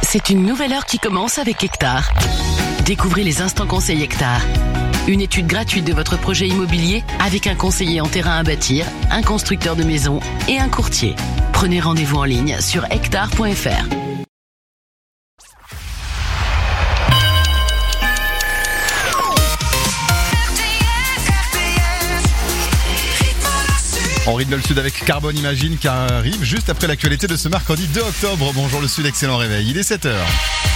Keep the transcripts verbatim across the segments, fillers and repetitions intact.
C'est une nouvelle heure qui commence avec Hectare. Découvrez les instants conseils Hectare. Une étude gratuite de votre projet immobilier avec un conseiller en terrain à bâtir, un constructeur de maisons et un courtier. Prenez rendez-vous en ligne sur hectare point f r. On rythme le Sud avec Carbone Imagine qui arrive juste après l'actualité de ce mercredi deux octobre. Bonjour le Sud, excellent réveil, il est sept heures.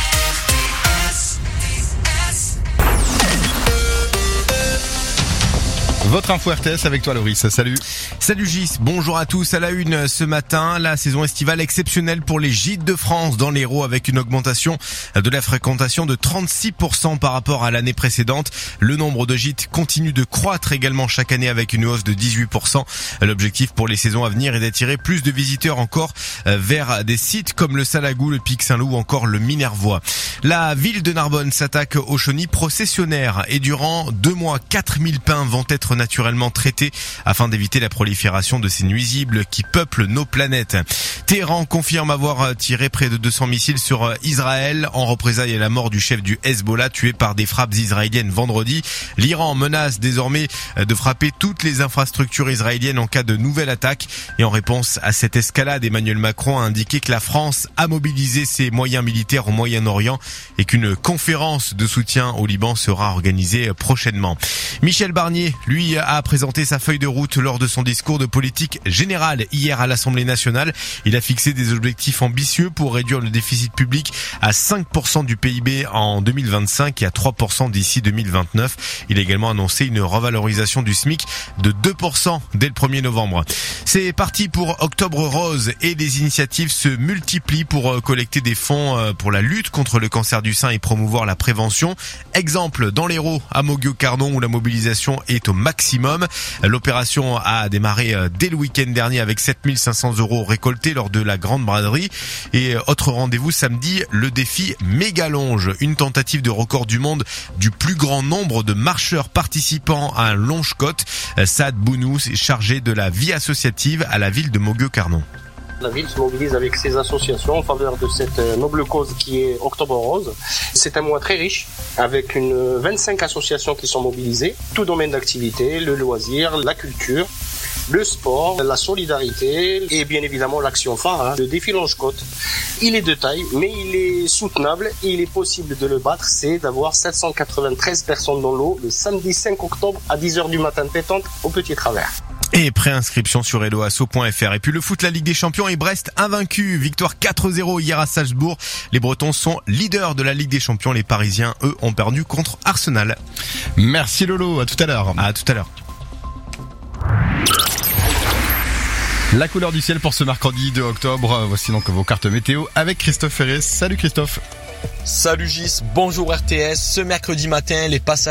Votre info R T S avec toi Loris, salut. Salut Gis, bonjour à tous. À la une ce matin, la saison estivale exceptionnelle pour les gîtes de France dans l'Hérault avec une augmentation de la fréquentation de trente-six pour cent par rapport à l'année précédente. Le nombre de gîtes continue de croître également chaque année avec une hausse de dix-huit pour cent. L'objectif pour les saisons à venir est d'attirer plus de visiteurs encore vers des sites comme le Salagou, le Pic Saint-Loup ou encore le Minervois. La ville de Narbonne s'attaque aux chenilles processionnaires et durant deux mois, quatre mille pins vont être naturellement traités afin d'éviter la prolifération de ces nuisibles qui peuplent nos planètes. Téhéran confirme avoir tiré près de deux cents missiles sur Israël en représailles à la mort du chef du Hezbollah tué par des frappes israéliennes vendredi. L'Iran menace désormais de frapper toutes les infrastructures israéliennes en cas de nouvelle attaque. Et en réponse à cette escalade, Emmanuel Macron a indiqué que la France a mobilisé ses moyens militaires au Moyen-Orient et qu'une conférence de soutien au Liban sera organisée prochainement. Michel Barnier, lui, a présenté sa feuille de route lors de son discours de politique générale hier à l'Assemblée nationale. Il a fixé des objectifs ambitieux pour réduire le déficit public à cinq pour cent du P I B en deux mille vingt-cinq et à trois pour cent d'ici deux mille vingt-neuf. Il a également annoncé une revalorisation du SMIC de deux pour cent dès le premier novembre. C'est parti pour Octobre Rose et les initiatives se multiplient pour collecter des fonds pour la lutte contre le cancer du sein et promouvoir la prévention. Exemple dans l'Hérault à Moguio-Carnon où la mobilisation est au maximum. L'opération a démarré dès le week-end dernier avec sept mille cinq cents euros récoltés lors de la grande braderie. Et autre rendez-vous samedi, le défi Mégalonge, une tentative de record du monde du plus grand nombre de marcheurs participants à un longe-côte. Saad Bounous est chargé de la vie associative à la ville de Moguio-Carnon. La ville se mobilise avec ses associations en faveur de cette noble cause qui est Octobre Rose. C'est un mois très riche avec une vingt-cinq associations qui sont mobilisées, tout domaine d'activité, le loisir, la culture, le sport, la solidarité et bien évidemment l'action phare, hein, le défi longe-côte. Il est de taille, mais il est soutenable et il est possible de le battre. C'est d'avoir sept cent quatre-vingt-treize personnes dans l'eau le samedi cinq octobre à dix heures du matin pétante au Petit Travers. Et préinscription sur helloasso point f r. Et puis le foot, la Ligue des Champions et Brest invaincu. Victoire quatre zéro hier à Salzbourg. Les Bretons sont leaders de la Ligue des Champions. Les Parisiens, eux, ont perdu contre Arsenal. Merci Lolo, à tout à l'heure. À tout à l'heure. La couleur du ciel pour ce mercredi deux octobre. Voici donc vos cartes météo avec Christophe Ferré. Salut Christophe. Salut Gis, bonjour R T S. Ce mercredi matin, les passages